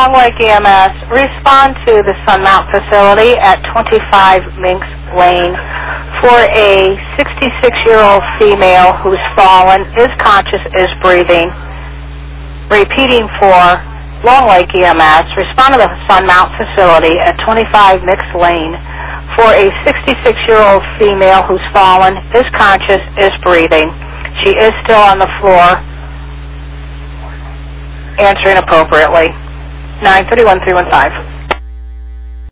Long Lake EMS, respond to the Sunmount facility at 25 Minks Lane for a 66-year-old female who's fallen, is conscious, is breathing. Repeating for Long Lake EMS, respond to the Sunmount facility at 25 Minks Lane for a 66-year-old female who's fallen, is conscious, is breathing. She is still on the floor, answering appropriately. 931-315.